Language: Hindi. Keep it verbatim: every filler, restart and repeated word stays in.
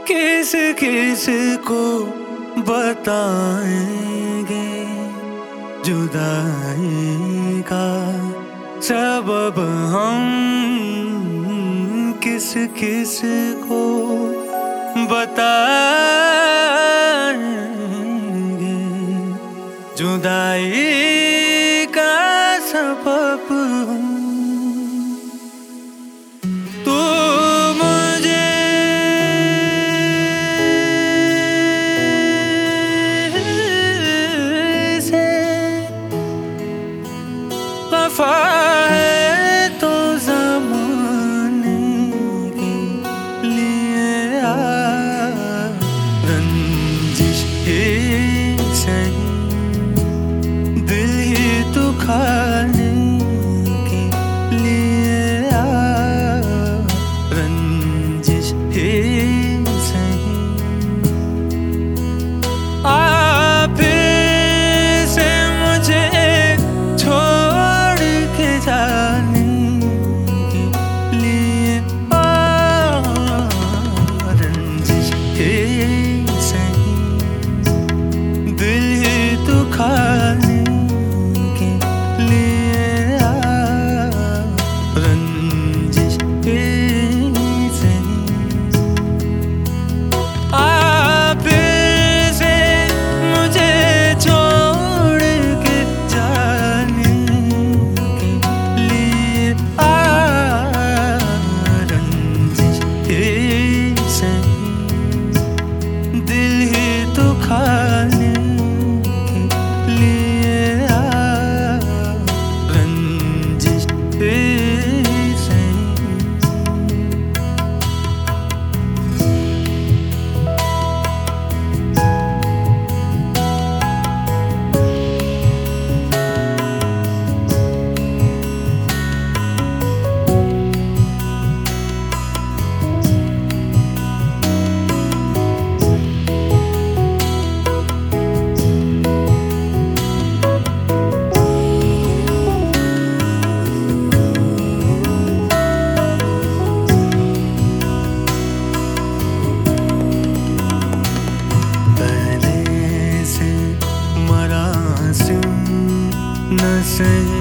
किस किस को बताएंगे जुदाई का सबब हम, किस किस को बताएंगे जुदाई का सबब हम। तू मुझे से वफा है तो ज़माने के लिए आ रंजिश ही सही दिल ही दुखाने के लिए आ रंजिश ही सही। आप से मुझे छोड़ के जाने के लिए आ रंजिश ही सही दिल ही दुखाने के लिए आ रंजिश ही सही। आप से मुझे छोड़ के जाने के लिए आ रंजिश ही सही दिल ही दुखाने के लिए आ रंजिश ही सही। पहले से मरासिम न सही